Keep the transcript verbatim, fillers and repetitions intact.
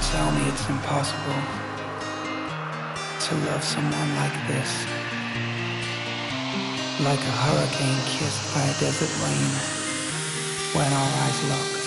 tell me it's impossible to love someone like this. Like a hurricane kissed by a desert rain when our eyes lock.